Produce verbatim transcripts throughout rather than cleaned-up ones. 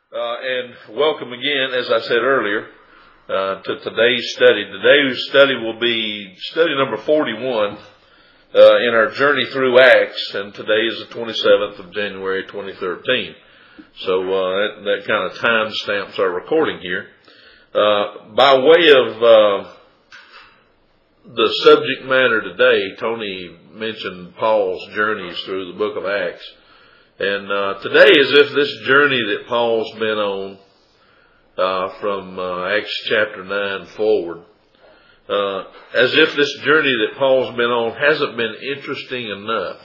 Uh, and welcome again, as I said earlier, uh, to today's study. Today's study will be study number forty-one uh, in our journey through Acts, and today is the twenty-seventh of January, twenty thirteen. So uh, that, that kind of time stamps our recording here. Uh, by way of uh, the subject matter today, Tony mentioned Paul's journeys through the book of Acts. And uh, today, as if this journey that Paul's been on uh, from uh, Acts chapter nine forward, uh, as if this journey that Paul's been on hasn't been interesting enough,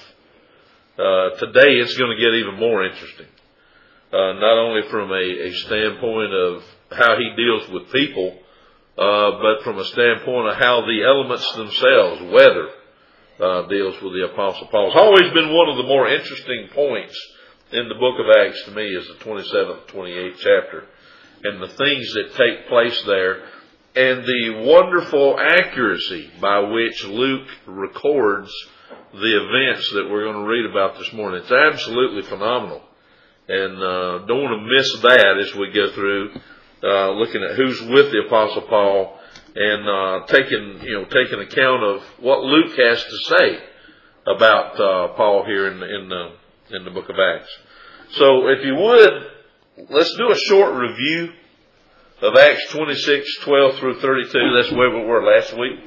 uh, today it's going to get even more interesting. Uh, not only from a, a standpoint of how he deals with people, uh, but from a standpoint of how the elements themselves, weather, Uh, deals with the Apostle Paul. It's always been one of the more interesting points in the book of Acts to me is the twenty-seventh, twenty-eighth chapter and the things that take place there and the wonderful accuracy by which Luke records the events that we're going to read about this morning. It's absolutely phenomenal. And uh, don't want to miss that as we go through uh, looking at who's with the Apostle Paul and uh, taking, you know, taking account of what Luke has to say about uh, Paul here in the, in the in the book of Acts. So, if you would, let's do a short review of Acts twenty-six, twelve through thirty-two. That's where we were last week.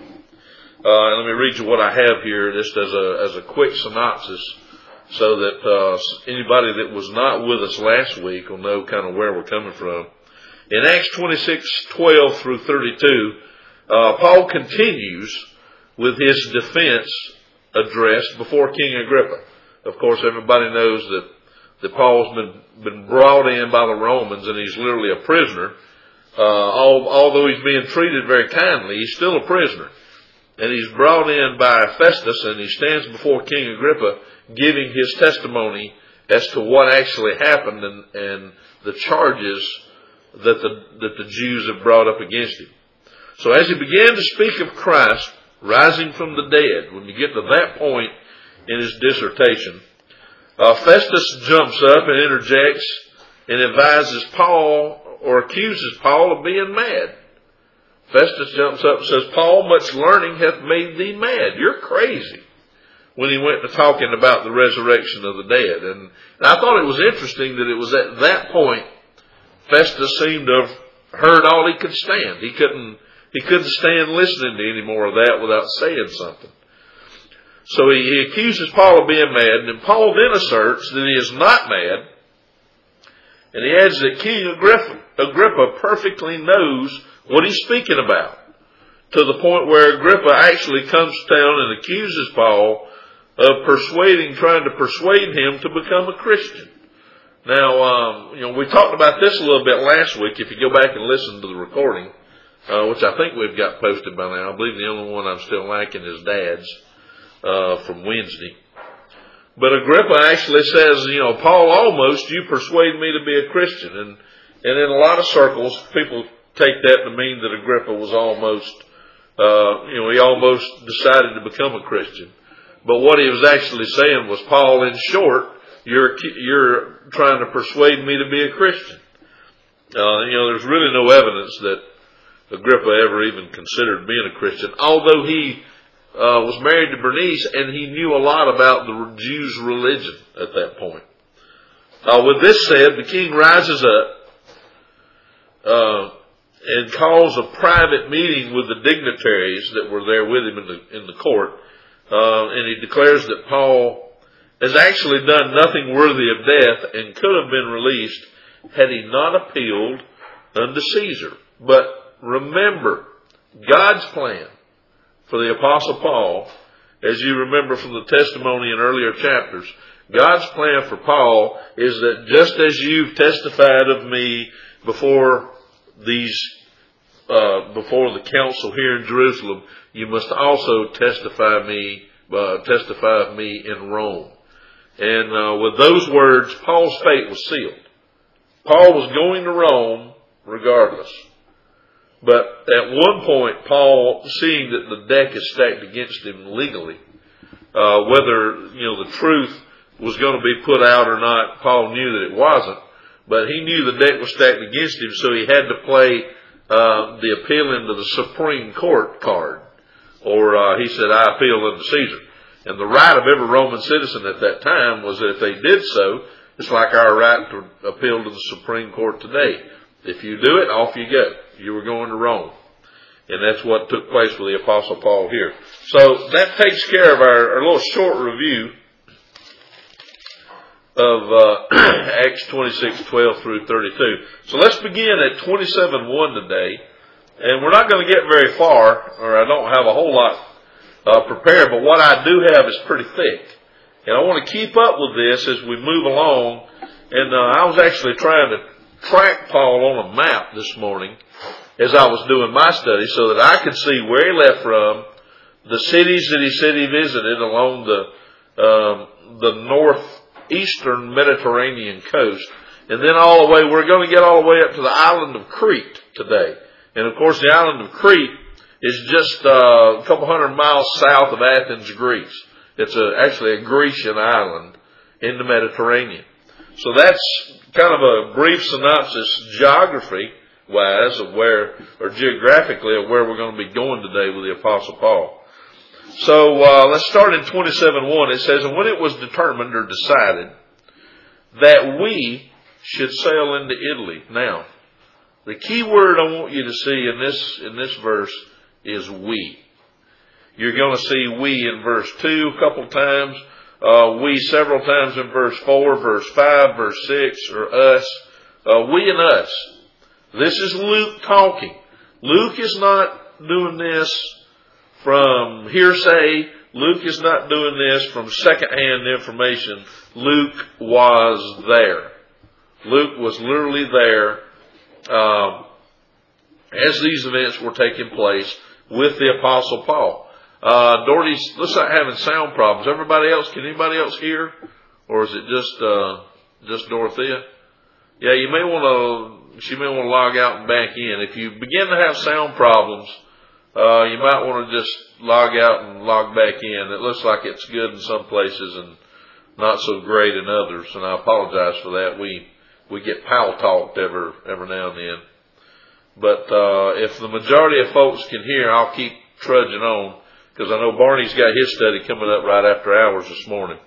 Uh, and let me read you what I have here, just as a as a quick synopsis, so that uh, anybody that was not with us last week will know kind of where we're coming from. In Acts twenty-six, twelve through thirty-two. Uh, Paul continues with his defense address before King Agrippa. Of course, everybody knows that, that Paul's been, been brought in by the Romans and he's literally a prisoner. Uh, all, although he's being treated very kindly, he's still a prisoner. And he's brought in by Festus and he stands before King Agrippa giving his testimony as to what actually happened and, and the charges that the, that the Jews have brought up against him. So as he began to speak of Christ rising from the dead, when you get to that point in his dissertation, uh, Festus jumps up and interjects and advises Paul or accuses Paul of being mad. Festus jumps up and says, Paul, much learning hath made thee mad. You're crazy. When he went to talking about the resurrection of the dead. And, and I thought it was interesting that it was at that point Festus seemed to have heard all he could stand. He couldn't He couldn't stand listening to any more of that without saying something. So he, he accuses Paul of being mad, and then Paul then asserts that he is not mad. And he adds that King Agrippa, Agrippa perfectly knows what he's speaking about, to the point where Agrippa actually comes down and accuses Paul of persuading, trying to persuade him to become a Christian. Now, um, you know, we talked about this a little bit last week, if you go back and listen to the recording. Uh, which I think we've got posted by now. I believe the only one I'm still lacking is Dad's uh, from Wednesday. But Agrippa actually says, you know, Paul, almost you persuade me to be a Christian. And, and in a lot of circles, people take that to mean that Agrippa was almost, uh, you know, he almost decided to become a Christian. But what he was actually saying was, Paul, in short, you're, you're trying to persuade me to be a Christian. Uh, you know, there's really no evidence that Agrippa ever even considered being a Christian, although he uh, was married to Bernice and he knew a lot about the Jews' religion at that point. Uh, with this said, the king rises up uh, and calls a private meeting with the dignitaries that were there with him in the, in the court, uh, and he declares that Paul has actually done nothing worthy of death and could have been released had he not appealed unto Caesar. But remember, God's plan for the Apostle Paul, as you remember from the testimony in earlier chapters, God's plan for Paul is that just as you've testified of me before these, uh, before the council here in Jerusalem, you must also testify me, uh, testify of me in Rome. And uh, with those words, Paul's fate was sealed. Paul was going to Rome regardless. But at one point, Paul, seeing that the deck is stacked against him legally, uh, whether, you know, the truth was going to be put out or not, Paul knew that it wasn't. but he knew the deck was stacked against him, so he had to play uh, the appeal into the Supreme Court card. Or uh, he said, I appeal unto Caesar. And the right of every Roman citizen at that time was that if they did so, it's like our right to appeal to the Supreme Court today. If you do it, off you go. You were going to Rome. And that's what took place with the Apostle Paul here. So that takes care of our, our little short review of uh, Acts twenty-six, twelve through thirty-two. So let's begin at twenty-seven one today. And we're not going to get very far, or I don't have a whole lot uh, prepared, but what I do have is pretty thick. And I want to keep up with this as we move along. And uh, I was actually trying to track Paul on a map this morning as I was doing my study so that I could see where he left from, the cities that he said he visited along the um, the northeastern Mediterranean coast, and then all the way, we're going to get all the way up to the island of Crete today. And of course the island of Crete is just uh, a couple hundred miles south of Athens, Greece. It's a, actually a Grecian island in the Mediterranean. So that's kind of a brief synopsis geography-wise of where, or geographically, of where we're going to be going today with the Apostle Paul. So uh, let's start in twenty-seven one. It says, and when it was determined or decided that we should sail into Italy. Now, the key word I want you to see in this in this verse is we. You're going to see we in verse two a couple times. Uh, we several times in verse four, verse five, verse six, or us. Uh, we and us. This is Luke talking. Luke is not doing this from hearsay. Luke is not doing this from secondhand information. Luke was there. Luke was literally there um, as these events were taking place with the Apostle Paul. Uh, Doherty's, looks like having sound problems. Everybody else, can anybody else hear? Or is it just, uh, just Dorothea? Yeah, you may want to, she may want to log out and back in. If you begin to have sound problems, uh, you might want to just log out and log back in. It looks like it's good in some places and not so great in others. And I apologize for that. We, we get pal talked every, every now and then. But, uh, if the majority of folks can hear, I'll keep trudging on. Because I know Barney's got his study coming up right after ours this morning.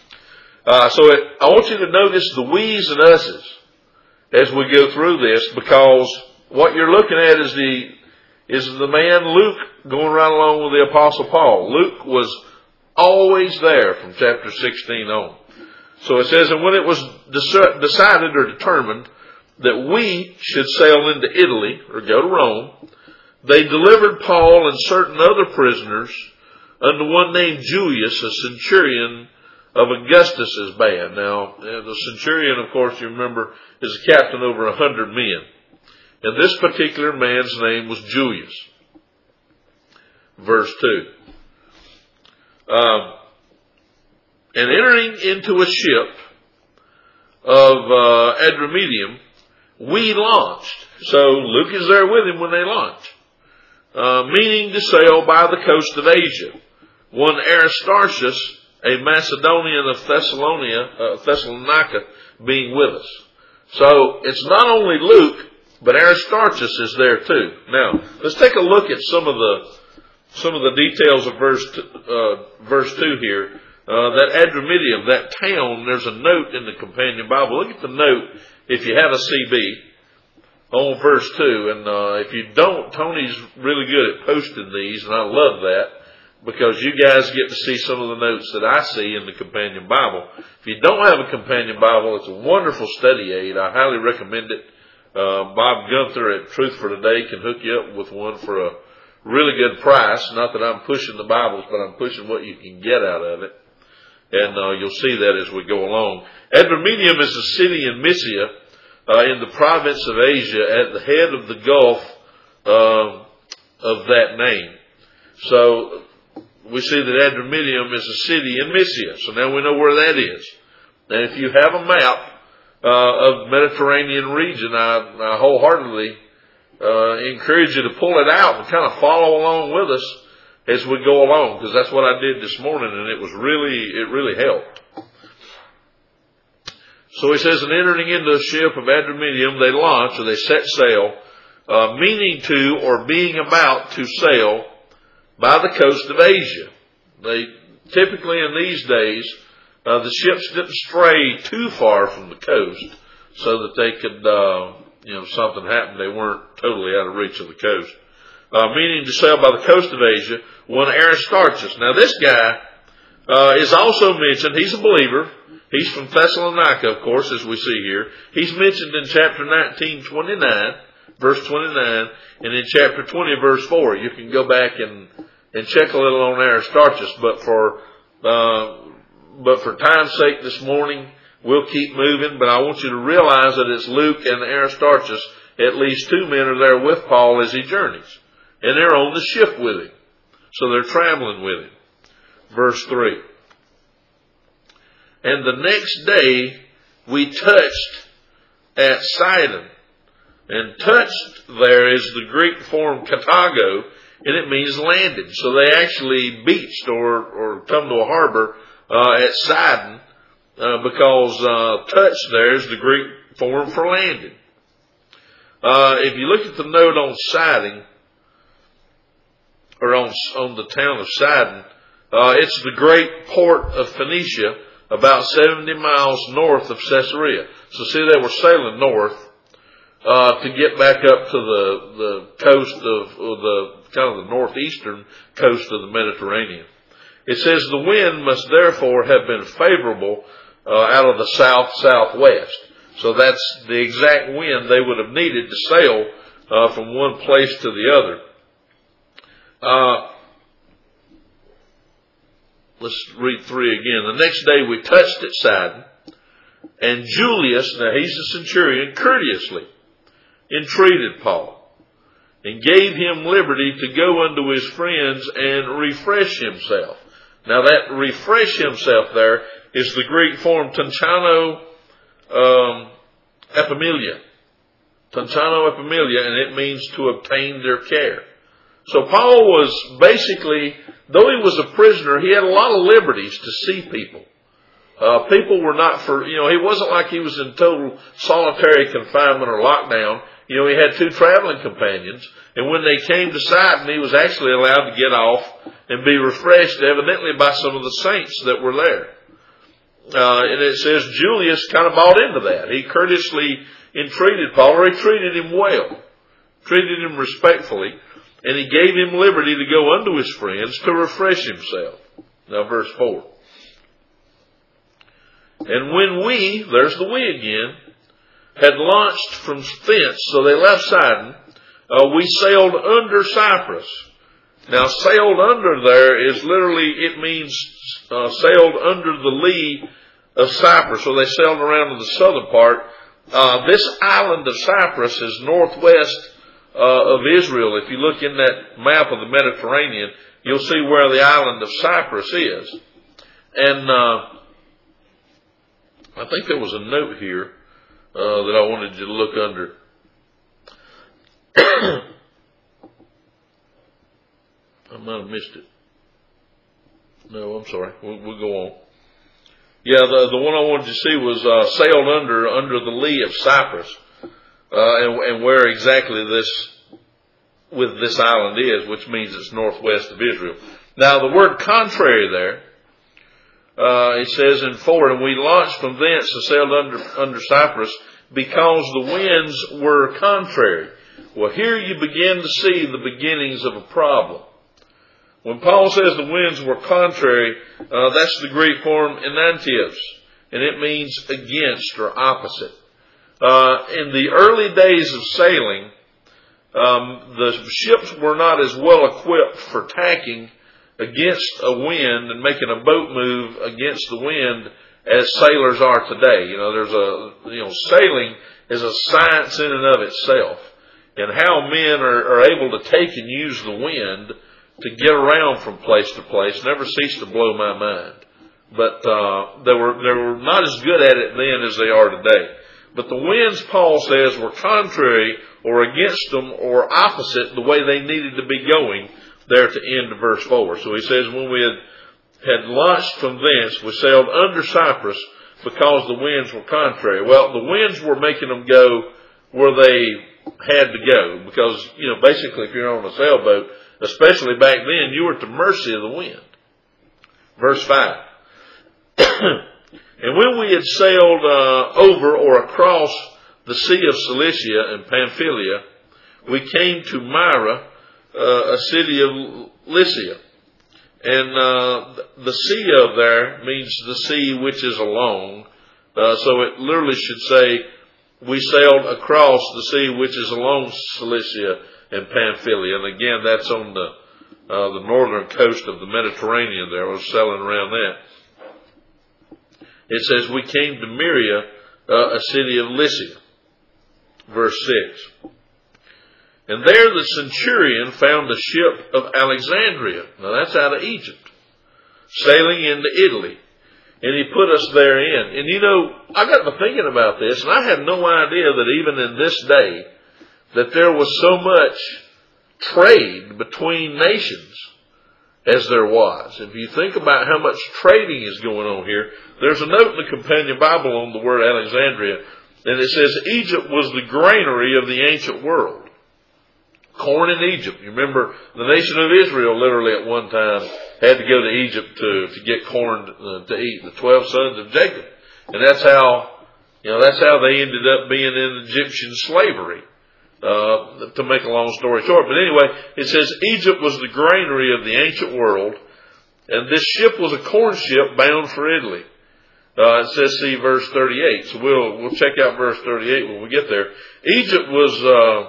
Uh, so it, I want you to notice the we's and us's as we go through this, because what you're looking at is the is the man Luke going right along with the Apostle Paul. Luke was always there from chapter sixteen on. So it says, and when it was decided or determined that we should sail into Italy or go to Rome, they delivered Paul and certain other prisoners unto one named Julius, a centurion of Augustus's band. Now, the centurion, of course, you remember, is a captain over a hundred men. And this particular man's name was Julius. Verse two. Um, and entering into a ship of uh, Adramyttium, we launched. So Luke is there with him when they launch. Uh, meaning to sail by the coast of Asia. One Aristarchus, a Macedonian of Thessalonica, uh, Thessalonica, being with us. So it's not only Luke, but Aristarchus is there too. Now let's take a look at some of the some of the details of verse uh, verse two here. Uh, that Adramyttium, that town. There's a note in the companion Bible. Look at the note if you have a C B. On verse two, and uh, if you don't, Tony's really good at posting these, and I love that, because you guys get to see some of the notes that I see in the Companion Bible. If you don't have a Companion Bible, it's a wonderful study aid. I highly recommend it. Uh, Bob Gunther at Truth for Today can hook you up with one for a really good price. Not that I'm pushing the Bibles, but I'm pushing what you can get out of it. And uh, you'll see that as we go along. Adramyttium is a city in Mysia, Uh, in the province of Asia, at the head of the Gulf uh, of that name. So we see that Adramyttium is a city in Mysia. So now we know where that is. And if you have a map uh, of the Mediterranean region, I, I wholeheartedly uh, encourage you to pull it out and kind of follow along with us as we go along, because that's what I did this morning, and it was really, it really helped. So he says, and entering into the ship of Adramyttium, they launched, or they set sail, uh, meaning to, or being about to sail by the coast of Asia. They, typically in these days, uh, the ships didn't stray too far from the coast so that they could, uh, you know, if something happened, they weren't totally out of reach of the coast. Uh, meaning to sail by the coast of Asia, one Aristarchus. Now this guy, uh, is also mentioned, he's a believer. He's from Thessalonica, of course, as we see here. He's mentioned in chapter nineteen, twenty-nine, verse twenty-nine, and in chapter twenty, verse four. You can go back and, and check a little on Aristarchus, but for, uh, but for time's sake this morning, we'll keep moving, but I want you to realize that it's Luke and Aristarchus. At least two men are there with Paul as he journeys. And they're on the ship with him. So they're traveling with him. Verse three. And the next day we touched at Sidon. And touched there is the Greek form katago, and it means landed. So they actually beached or, or come to a harbor uh, at Sidon, uh, because uh, touch there is the Greek form for landed. Uh, if you look at the note on Sidon, or on, on the town of Sidon, uh, it's the great port of Phoenicia, about seventy miles north of Caesarea. So see, they were sailing north uh, to get back up to the, the coast of, or the kind of the northeastern coast of the Mediterranean. It says the wind must therefore have been favorable uh, out of the south-southwest. So that's the exact wind they would have needed to sail uh, from one place to the other. Uh, let's read three again. The next day we touched at Sidon, and Julius, now he's the centurion, courteously entreated Paul and gave him liberty to go unto his friends and refresh himself. Now that refresh himself there is the Greek form tanchano um, epimelia. Tanchano epimelia, and it means to obtain their care. So Paul was basically, though he was a prisoner, he had a lot of liberties to see people. Uh, people were not for, you know, he wasn't like he was in total solitary confinement or lockdown. You know, he had two traveling companions, and when they came to Sidon, he was actually allowed to get off and be refreshed, evidently by some of the saints that were there. Uh, and it says Julius kind of bought into that. He courteously entreated Paul, or he treated him well, treated him respectfully, and he gave him liberty to go unto his friends to refresh himself. Now verse four. And when we, there's the we again, had launched from thence, so they left Sidon, uh, we sailed under Cyprus. Now sailed under there is literally, it means uh, sailed under the lee of Cyprus. So they sailed around to the southern part. Uh, this island of Cyprus is northwest uh, of Israel. If you look in that map of the Mediterranean, you'll see where the island of Cyprus is. And uh, I think there was a note here uh, that I wanted you to look under. I might have missed it. No, I'm sorry. We'll, we'll go on. Yeah, the the one I wanted to see was uh, sailed under under the lee of Cyprus, uh, and, and where exactly this with this island is, which means it's northwest of Israel. Now, the word contrary there, uh, it says in four, and we launched from thence and sailed under under Cyprus because the winds were contrary. Well, here you begin to see the beginnings of a problem. When Paul says the winds were contrary, uh, that's the Greek form enantios, and it means against or opposite. Uh, in the early days of sailing, um, the ships were not as well equipped for tacking against a wind and making a boat move against the wind as sailors are today. You know, there's a, you know, sailing is a science in and of itself, and how men are, are able to take and use the wind to get around from place to place never ceased to blow my mind. But uh, they were they were not as good at it then as they are today. But the winds, Paul says, were contrary or against them or opposite the way they needed to be going there to end of verse four. So he says, when we had, had launched from thence, we sailed under Cyprus because the winds were contrary. Well, the winds were making them go where they had to go because, you know, basically if you're on a sailboat, especially back then, you were at the mercy of the wind. Verse five. And when we had sailed uh, over or across the Sea of Cilicia and Pamphylia, we came to Myra, uh, a city of Lycia. And uh, the sea of there means the sea which is along. Uh, so it literally should say, we sailed across the sea which is along Cilicia and Pamphylia. And again, that's on the uh, the northern coast of the Mediterranean there. I was sailing around that. It says, we came to Myra, uh, a city of Lycia. Verse six. And there the centurion found a ship of Alexandria. Now that's out of Egypt. Sailing into Italy. And he put us therein. And you know, I got to thinking about this, and I had no idea that even in this day, that there was so much trade between nations as there was. If you think about how much trading is going on here, there's a note in the Companion Bible on the word Alexandria, and it says Egypt was the granary of the ancient world. Corn in Egypt. You remember the nation of Israel literally at one time had to go to Egypt to, to get corn uh, to eat. The twelve sons of Jacob. And that's how, you know, that's how they ended up being in Egyptian slavery. Uh, to make a long story short. But anyway, it says Egypt was the granary of the ancient world, and this ship was a corn ship bound for Italy. Uh, it says, see verse thirty-eight. So we'll, we'll check out verse thirty-eight when we get there. Egypt was, uh,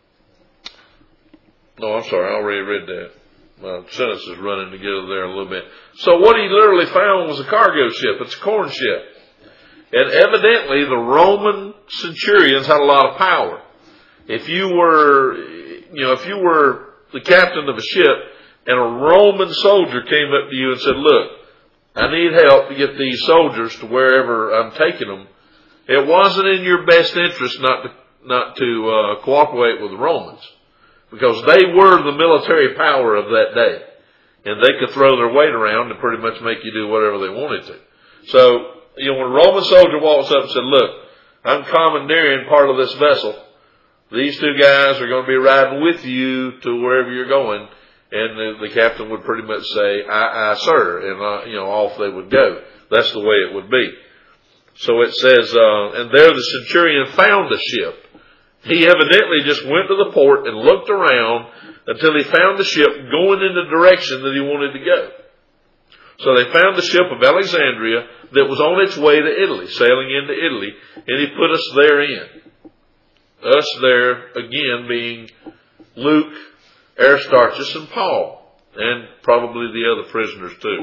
no, I'm sorry, I already read that. My sentence is running together there a little bit. So what he literally found was a cargo ship. It's a corn ship. And evidently the Roman centurions had a lot of power. If you were, you know, if you were the captain of a ship and a Roman soldier came up to you and said, look, I need help to get these soldiers to wherever I'm taking them, it wasn't in your best interest not to, not to uh, cooperate with the Romans. Because they were the military power of that day. And they could throw their weight around and pretty much make you do whatever they wanted to. So, you know, when a Roman soldier walks up and said, look, I'm commandeering part of this vessel. These two guys are going to be riding with you to wherever you're going. And the, the captain would pretty much say, aye, aye, sir. And, uh, you know, off they would go. That's the way it would be. So it says, uh, and there the centurion found the ship. He evidently just went to the port and looked around until he found the ship going in the direction that he wanted to go. So they found the ship of Alexandria that was on its way to Italy, sailing into Italy, and he put us therein. Us there, again, being Luke, Aristarchus, and Paul, and probably the other prisoners too.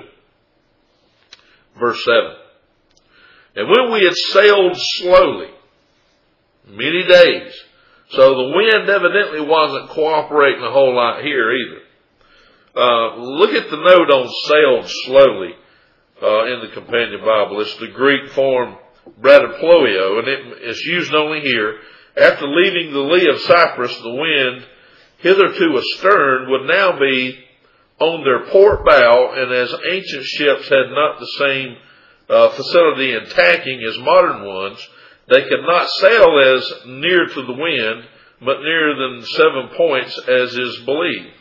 Verse seven. And when we had sailed slowly, many days, so the wind evidently wasn't cooperating a whole lot here either. Uh, look at the note on sailed slowly uh, in the Companion Bible. It's the Greek form bradiploio, and it, it's used only here. After leaving the lee of Cyprus, the wind hitherto astern would now be on their port bow, and as ancient ships had not the same uh, facility in tacking as modern ones, they could not sail as near to the wind, but nearer than seven points as is believed.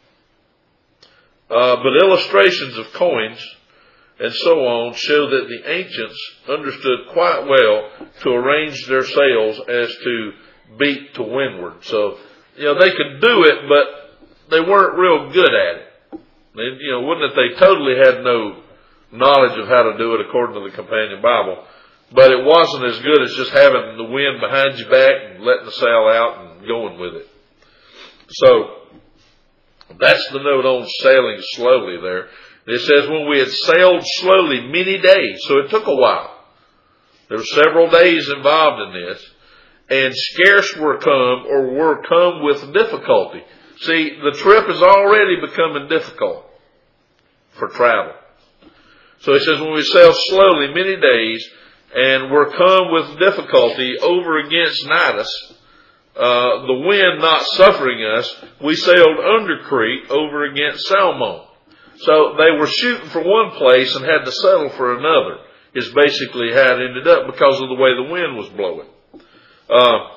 Uh, but illustrations of coins and so on show that the ancients understood quite well to arrange their sails as to beat to windward. So, you know, they could do it, but they weren't real good at it. They, you know, wouldn't it they totally had no knowledge of how to do it according to the Companion Bible. But it wasn't as good as just having the wind behind your back and letting the sail out and going with it. So, that's the note on sailing slowly there. It says, when we had sailed slowly many days, so it took a while. There were several days involved in this, and scarce were come, or were come with difficulty. See, the trip is already becoming difficult for travel. So it says, when we sailed slowly many days, and were come with difficulty over against Cnidus, uh, the wind not suffering us, we sailed under Crete over against Salmon. So they were shooting for one place and had to settle for another is basically how it ended up because of the way the wind was blowing. Uh,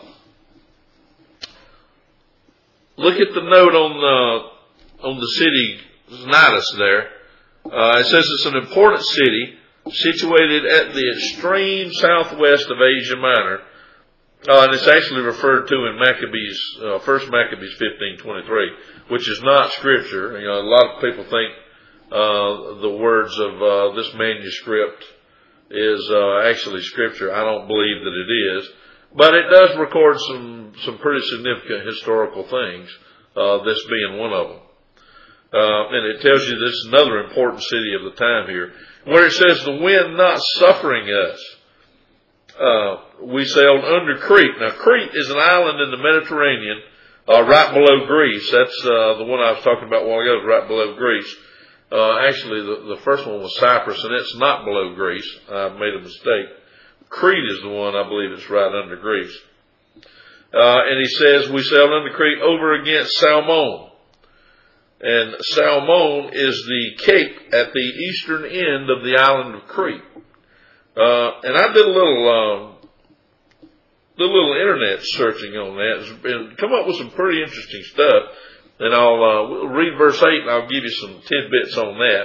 look at the note on the, on the city Cnidus there. Uh, it says it's an important city situated at the extreme southwest of Asia Minor. Uh, and it's actually referred to in Maccabees, uh, First Maccabees fifteen twenty-three, which is not scripture. You know, a lot of people think uh, the words of uh, this manuscript is uh, actually scripture. I don't believe that it is, but it does record some some pretty significant historical things. Uh, this being one of them, uh, and it tells you this is another important city of the time here, where it says the wind not suffering us. Uh, we sailed under Crete. Now, Crete is an island in the Mediterranean, uh, right below Greece. That's uh, the one I was talking about a while ago, right below Greece. Uh, actually, the, the first one was Cyprus, and it's not below Greece. I made a mistake. Crete is the one, I believe, that's right under Greece. Uh, and he says, we sailed under Crete over against Salmon. And Salmon is the cape at the eastern end of the island of Crete. Uh, and I did a little, uh, did a little internet searching on that and come up with some pretty interesting stuff. And I'll uh, we'll read verse eight, and I'll give you some tidbits on that.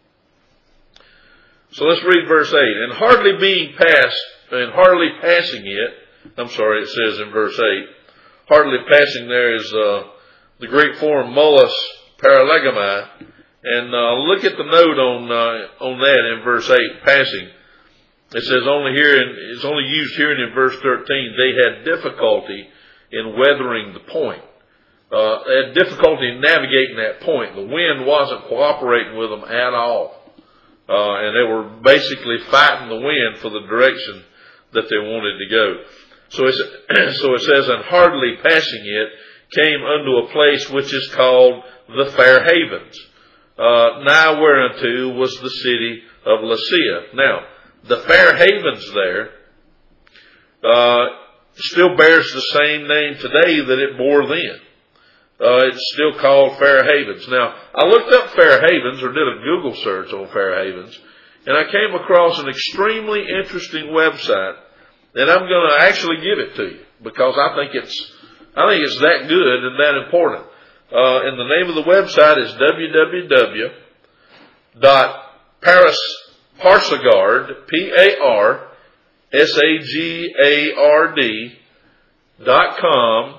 So let's read verse eight. And hardly being passed, and hardly passing it. I'm sorry, it says in verse eight. Hardly passing there is uh, the Greek form molus paralegomai. And uh, look at the note on uh, on that in verse eight, passing. It says only here, in, it's only used here in verse thirteen, they had difficulty in weathering the point. Uh, they had difficulty in navigating that point. The wind wasn't cooperating with them at all. Uh, and they were basically fighting the wind for the direction that they wanted to go. So, it's, so it says, and hardly passing it, came unto a place which is called the Fair Havens. Uh, nigh whereunto was the city of Lasea. Now, the Fair Havens there uh, still bears the same name today that it bore then. Uh, it's still called Fair Havens. Now, I looked up Fair Havens, or did a Google search on Fair Havens, and I came across an extremely interesting website, and I'm going to actually give it to you because I think it's I think it's that good and that important. Uh, and the name of the website is w w w dot parsagard, P A R S A G A R D dot com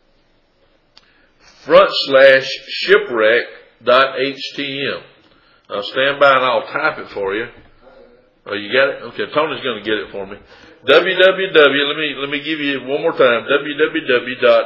front slash shipwreck dot H T M. Now stand by and I'll type it for you. Oh, you got it? Okay, Tony's going to get it for me. w w w, let me, let me give you one more time, w w w dot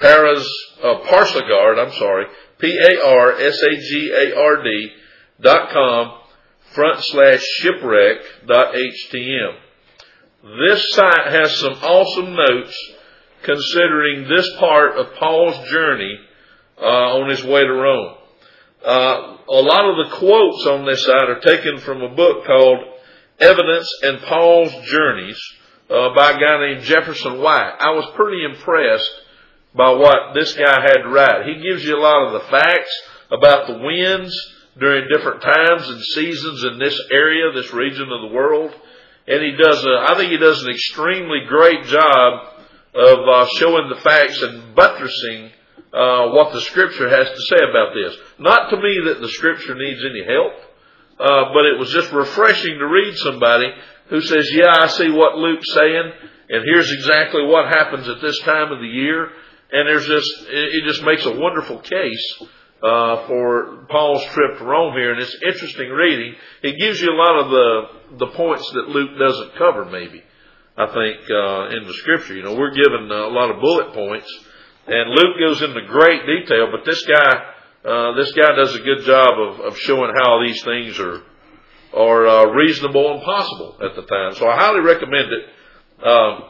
parsagard, I'm sorry, P A R S A G A R D dot com front slash shipwreck dot H T M. This site has some awesome notes considering this part of Paul's journey uh, on his way to Rome. Uh, a lot of the quotes on this site are taken from a book called Evidence in Paul's Journeys uh, by a guy named Jefferson White. I was pretty impressed by what this guy had to write. He gives you a lot of the facts about the winds during different times and seasons in this area, this region of the world. And he does a, I think he does an extremely great job of uh, showing the facts and buttressing uh, what the Scripture has to say about this. Not to me that the Scripture needs any help, uh, but it was just refreshing to read somebody who says, yeah, I see what Luke's saying, and here's exactly what happens at this time of the year. And there's just, it just makes a wonderful case uh, for Paul's trip to Rome here, and it's interesting reading. It gives you a lot of the the points that Luke doesn't cover, maybe, I think, uh, in the Scripture. You know, we're given a lot of bullet points, and Luke goes into great detail, but this guy, uh, this guy does a good job of, of showing how these things are, are uh, reasonable and possible at the time. So I highly recommend it. Um,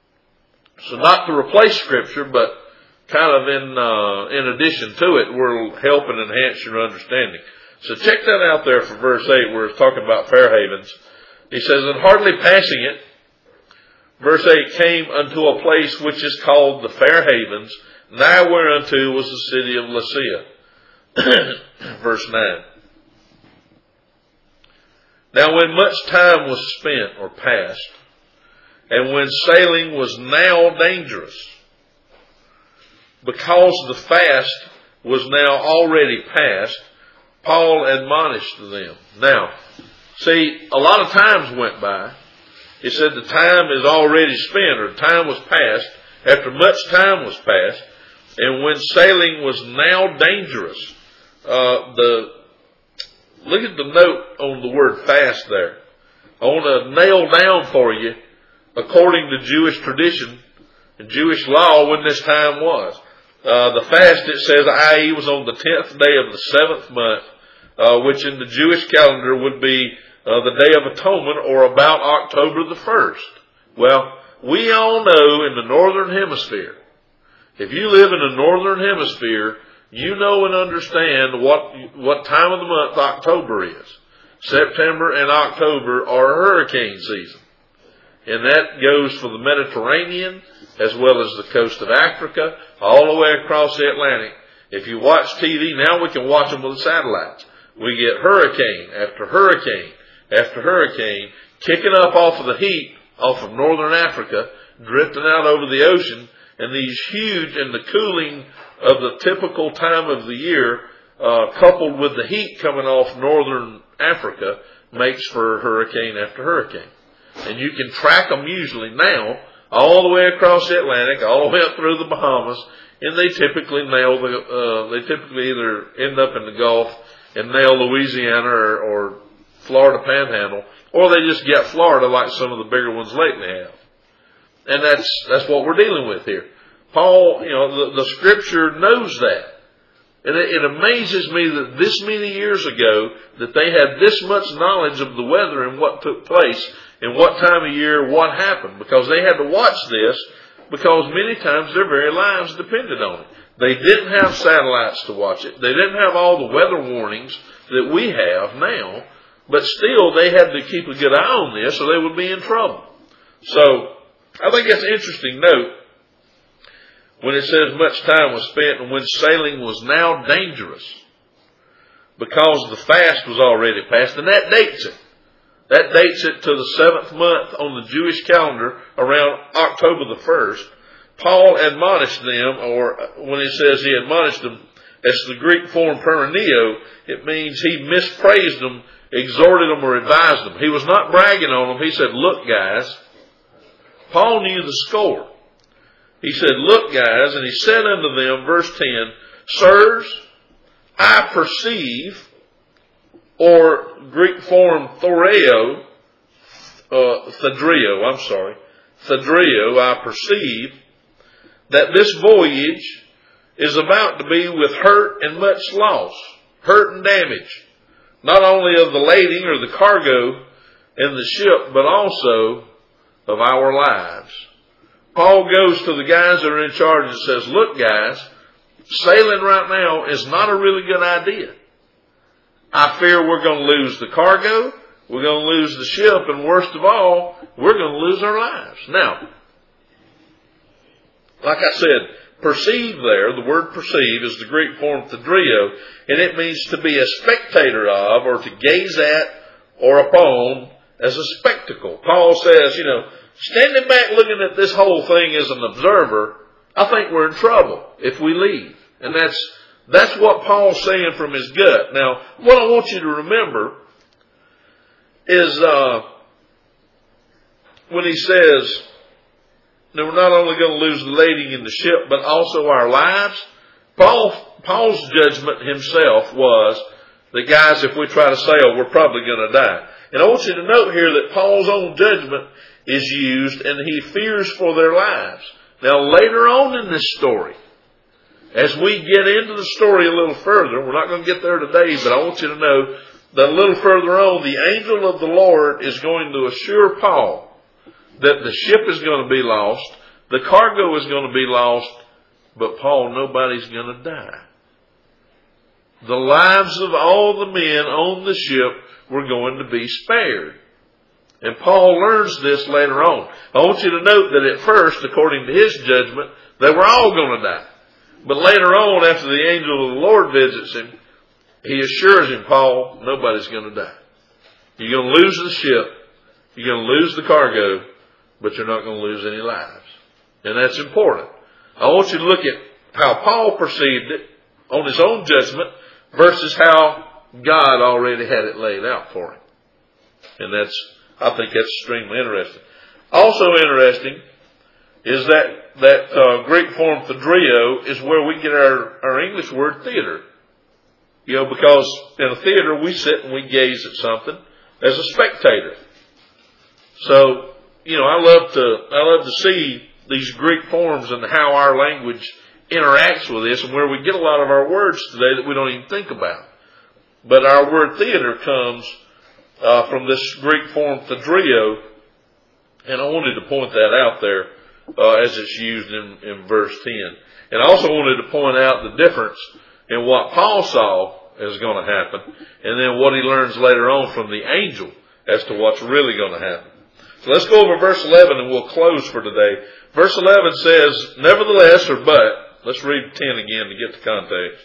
so not to replace Scripture, but kind of in uh, in addition to it, will help and enhance your understanding. So check that out there for verse eight, where it's talking about Fair Havens. He says, and hardly passing it, verse eight, came unto a place which is called the Fair Havens, nigh whereunto was the city of Lasea. Verse nine. Now when much time was spent or passed, and when sailing was now dangerous, because the fast was now already past, Paul admonished them. Now, see, a lot of times went by. He said the time is already spent, or time was past, after much time was past, and when sailing was now dangerous. Uh, the Look at the note on the word fast there. I want to nail down for you, according to Jewish tradition and Jewish law, when this time was. Uh, the fast, it says, that is was on the tenth day of the seventh month, uh, which in the Jewish calendar would be uh, the Day of Atonement, or about October the first. Well, we all know in the Northern Hemisphere, if you live in the Northern Hemisphere, you know and understand what what time of the month October is. September and October are hurricane season. And that goes for the Mediterranean as well as the coast of Africa, all the way across the Atlantic. If you watch T V, now we can watch them with the satellites. We get hurricane after hurricane after hurricane kicking up off of the heat off of northern Africa, drifting out over the ocean, and these huge, and the cooling of the typical time of the year, uh, coupled with the heat coming off northern Africa, makes for hurricane after hurricane. And you can track them usually now all the way across the Atlantic, all the way up through the Bahamas, and they typically nail the, uh, they typically either end up in the Gulf and nail Louisiana or, or Florida Panhandle, or they just get Florida like some of the bigger ones lately have. And that's, that's what we're dealing with here. Paul, you know, the, the scripture knows that. And it, it amazes me that this many years ago that they had this much knowledge of the weather and what took place and what time of year what happened, because they had to watch this because many times their very lives depended on it. They didn't have satellites to watch it. They didn't have all the weather warnings that we have now, but still they had to keep a good eye on this or they would be in trouble. So I think that's an interesting note when it says much time was spent and when sailing was now dangerous, because the fast was already past, and that dates it. That dates it to the seventh month on the Jewish calendar, around October the first. Paul admonished them, or when it says he admonished them, it's the Greek form pereneo. It means he mispraised them, exhorted them, or advised them. He was not bragging on them. He said, look, guys. Paul knew the score. He said, look, guys, and he said unto them, verse ten, sirs, I perceive, or Greek form thoreo, uh, thedrio, I'm sorry, thedrio, I perceive, that this voyage is about to be with hurt and much loss, hurt and damage, not only of the lading or the cargo and the ship, but also of our lives. Paul goes to the guys that are in charge and says, look, guys, sailing right now is not a really good idea. I fear we're going to lose the cargo, we're going to lose the ship, and worst of all, we're going to lose our lives. Now, like I said, perceive there, the word perceive is the Greek form thedrio, and it means to be a spectator of, or to gaze at, or upon, as a spectacle. Paul says, you know, standing back looking at this whole thing as an observer, I think we're in trouble if we leave. And that's that's what Paul's saying from his gut. Now, what I want you to remember is uh, when he says that we're not only going to lose the lading in the ship, but also our lives. Paul, Paul's judgment himself was that, guys, if we try to sail, we're probably going to die. And I want you to note here that Paul's own judgment is used, and he fears for their lives. Now, later on in this story, as we get into the story a little further, we're not going to get there today, but I want you to know that a little further on, the angel of the Lord is going to assure Paul that the ship is going to be lost, the cargo is going to be lost, but Paul, nobody's going to die. The lives of all the men on the ship were going to be spared. And Paul learns this later on. I want you to note that at first, according to his judgment, they were all going to die. But later on, after the angel of the Lord visits him, he assures him, Paul, nobody's going to die. You're going to lose the ship. You're going to lose the cargo, but you're not going to lose any lives. And that's important. I want you to look at how Paul perceived it on his own judgment versus how God already had it laid out for him. And that's, I think that's extremely interesting. Also interesting is that, that uh, Greek form thedrio is where we get our, our English word theater. You know, because in a theater we sit and we gaze at something as a spectator. So, you know, I love to, I love to see these Greek forms and how our language interacts with this and where we get a lot of our words today that we don't even think about. But our word theater comes uh, from this Greek form thedrio, and I wanted to point that out there uh, as it's used in, in verse ten. And I also wanted to point out the difference in what Paul saw is going to happen and then what he learns later on from the angel as to what's really going to happen. So let's go over verse eleven and we'll close for today. Verse eleven says, nevertheless, or but, let's read ten again to get the context.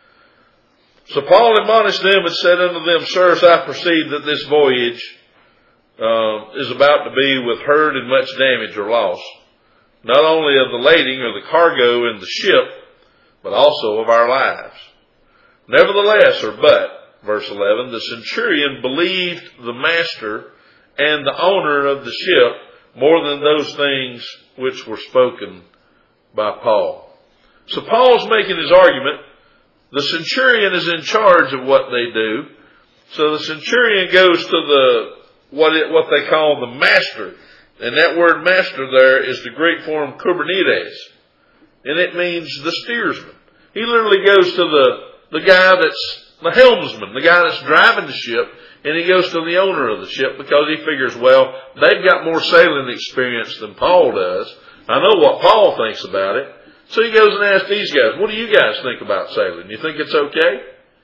So Paul admonished them and said unto them, Sirs, I perceive that this voyage uh, is about to be with hurt and much damage or loss, not only of the lading or the cargo in the ship, but also of our lives. Nevertheless, or but, verse eleven, the centurion believed the master and the owner of the ship more than those things which were spoken by Paul. So Paul's making his argument. The centurion is in charge of what they do. So the centurion goes to the what it, what they call the master. And that word master there is the Greek form kubernetes. And it means the steersman. He literally goes to the, the guy that's the helmsman, the guy that's driving the ship, and he goes to the owner of the ship because he figures, well, they've got more sailing experience than Paul does. I know what Paul thinks about it. So he goes and asks these guys, what do you guys think about sailing? You think it's okay?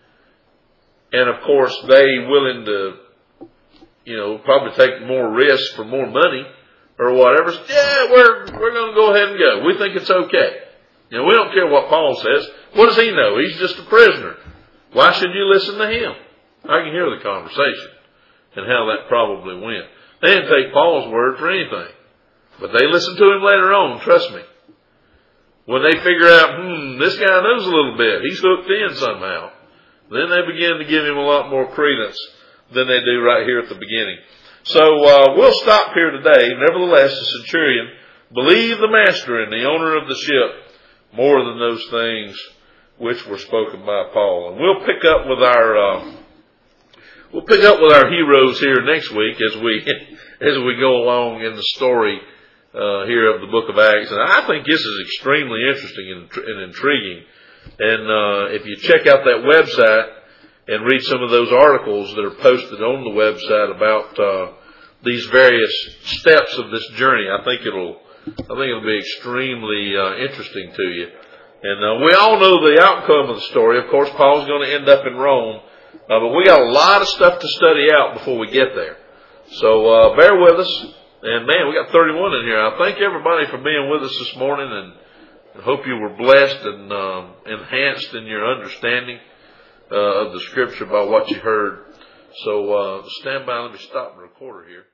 And of course, they willing to, you know, probably take more risk for more money or whatever. Yeah, we're, we're going to go ahead and go. We think it's okay. You know, we don't care what Paul says. What does he know? He's just a prisoner. Why should you listen to him? I can hear the conversation and how that probably went. They didn't take Paul's word for anything. But they listened to him later on, trust me. When they figure out, hmm, this guy knows a little bit. He's hooked in somehow. Then they begin to give him a lot more credence than they do right here at the beginning. So uh, we'll stop here today. Nevertheless, the centurion believed the master and the owner of the ship more than those things which were spoken by Paul. And we'll pick up with our uh, we'll pick up with our heroes here next week as we as we go along in the story Uh, here of the book of Acts. And I think this is extremely interesting and, and intriguing. And uh, if you check out that website and read some of those articles that are posted on the website about uh, these various steps of this journey, I think it'll I think it'll be extremely uh, interesting to you. And uh, we all know the outcome of the story. Of course, Paul's going to end up in Rome, uh, but we got a lot of stuff to study out before we get there. So uh, bear with us. And man, we got thirty-one in here. I thank everybody for being with us this morning, and I hope you were blessed and um, enhanced in your understanding uh, of the Scripture by what you heard. So uh, stand by. Let me stop the recorder here.